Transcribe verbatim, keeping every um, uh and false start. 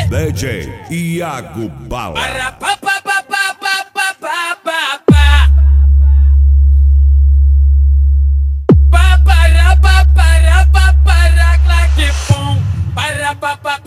D J Iago Bala. Para pa pa pa pa pa pa pa pa pa. Pa para pa para pa para claque pum. Para pa pa